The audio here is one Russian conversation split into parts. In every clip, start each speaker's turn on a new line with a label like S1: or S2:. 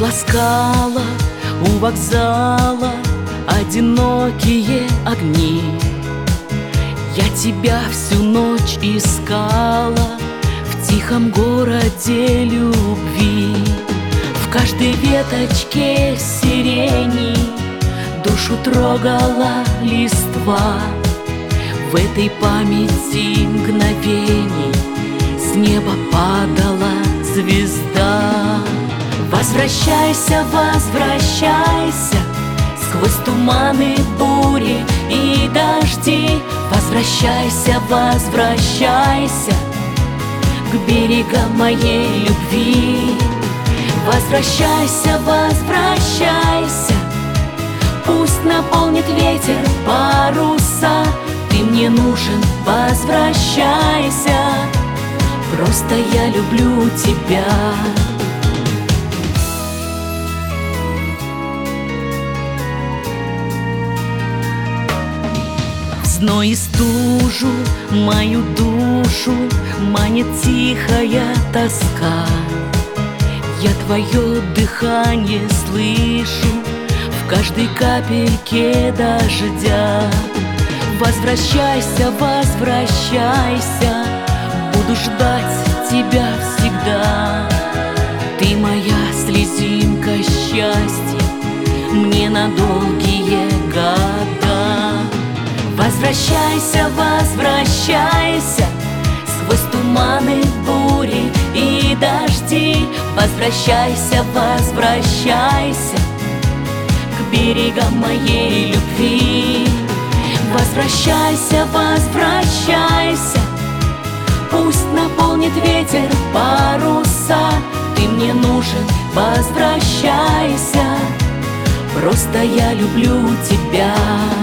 S1: ласкала у вокзала одинокие огни. Я тебя всю ночь искала в тихом городе любви. В каждой веточке сирени душу трогала листва. В этой памяти мгновений с неба падала звезда. Возвращайся, возвращайся сквозь туманы, бури и дожди. Возвращайся, возвращайся к берегам моей любви. Возвращайся, возвращайся, пусть наполнит ветер паруса. Ты мне нужен, возвращайся, просто я люблю тебя. В зной и стужу мою душу манит тихая тоска. Я твое дыхание слышу в каждой капельке дождя. Возвращайся, возвращайся, буду ждать тебя всегда. Ты моя слезинка счастья мне на долгие года. Возвращайся, возвращайся сквозь туманы, бури и дожди. Возвращайся, возвращайся к берегам моей любви. Возвращайся, возвращайся, пусть наполнит ветер паруса. Ты мне нужен, возвращайся, просто я люблю тебя.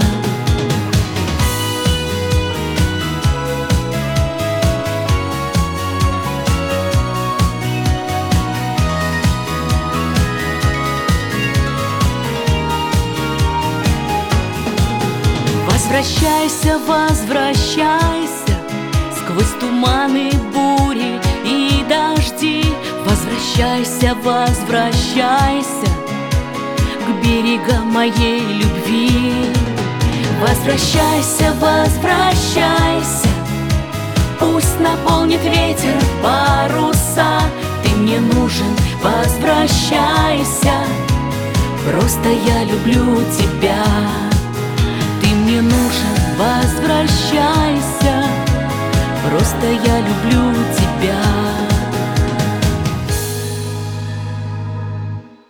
S1: Возвращайся, возвращайся сквозь туманы, бури и дожди. Возвращайся, возвращайся к берегам моей любви. Возвращайся, возвращайся, пусть наполнит ветер паруса. Ты мне нужен, возвращайся, просто я люблю тебя. Ты мне нужен, возвращайся, просто я люблю